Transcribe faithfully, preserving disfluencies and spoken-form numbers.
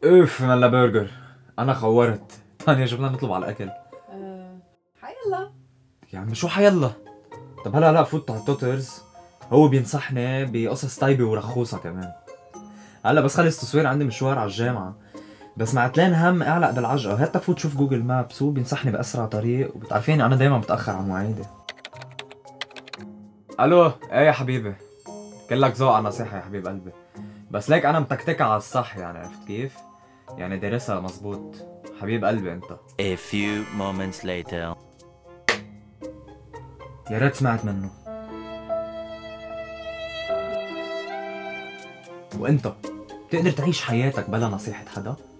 اوف ملا برجر. انا خورت. تانية شو بدنا نطلب على الاكل؟ أه... حيلا. يا عم شو حيلا. طب هلا هلا فوت على التوترز. هو بينصحني بقصص طيبة ورخوصة كمان. هلا بس خلص تصوير، عندي مشوار على الجامعة. بس مع تلين هم اعلق بالعجقة. هات فوت شوف جوجل مابس، هو بينصحني بأسرع طريق، وبتعرفيني انا دايما بتأخر على مواعيدي. الو ايه يا حبيبي. كلك ذوق على نصيحة يا حبيب قلبي. بس ليك انا متكتكة على الصح، يعني عرفت كيف؟ يعني دارسها مزبوط. حبيب قلبي انت. A few moments later. يا ريت سمعت منه. وانت بتقدر تعيش حياتك بلا نصيحة حدا؟